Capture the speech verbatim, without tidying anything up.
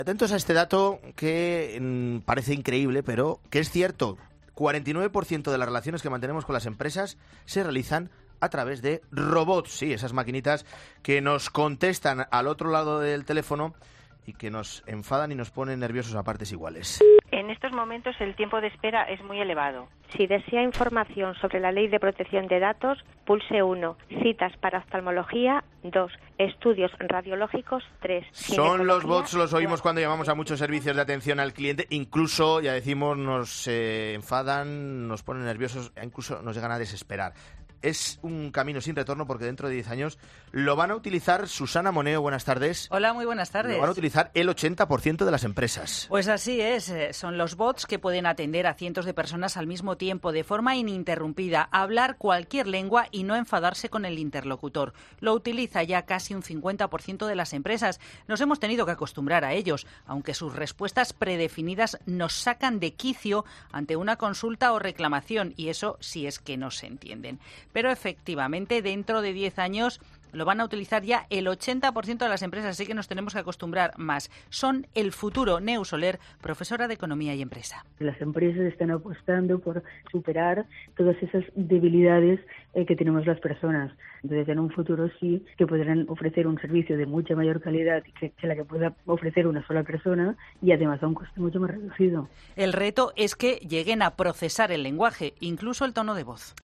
Atentos a este dato que mm, parece increíble, pero que es cierto. cuarenta y nueve por ciento de las relaciones que mantenemos con las empresas se realizan a través de robots. Sí, esas maquinitas que nos contestan al otro lado del teléfono y que nos enfadan y nos ponen nerviosos a partes iguales. En estos momentos el tiempo de espera es muy elevado. Si desea información sobre la Ley de Protección de Datos, pulse uno. Citas para oftalmología, dos. Estudios radiológicos, tres. Son los bots, los oímos cuando llamamos a muchos servicios de atención al cliente. Incluso, ya decimos, nos eh, enfadan, nos ponen nerviosos, incluso nos llegan a desesperar. Es un camino sin retorno porque dentro de diez años lo van a utilizar. Susana Moneo, buenas tardes. Hola, muy buenas tardes. Lo van a utilizar el ochenta por ciento de las empresas. Pues así es, son los bots que pueden atender a cientos de personas al mismo tiempo, de forma ininterrumpida, hablar cualquier lengua y no enfadarse con el interlocutor. Lo utiliza ya casi un cincuenta por ciento de las empresas. Nos hemos tenido que acostumbrar a ellos, aunque sus respuestas predefinidas nos sacan de quicio ante una consulta o reclamación, y eso sí es que no se entienden. Pero efectivamente, dentro de diez años lo van a utilizar ya el ochenta por ciento de las empresas, así que nos tenemos que acostumbrar más. Son el futuro. Neu Soler, profesora de Economía y Empresa. Las empresas están apostando por superar todas esas debilidades eh, que tenemos las personas. Entonces, en un futuro sí que podrán ofrecer un servicio de mucha mayor calidad que, que la que pueda ofrecer una sola persona y además a un coste mucho más reducido. El reto es que lleguen a procesar el lenguaje, incluso el tono de voz.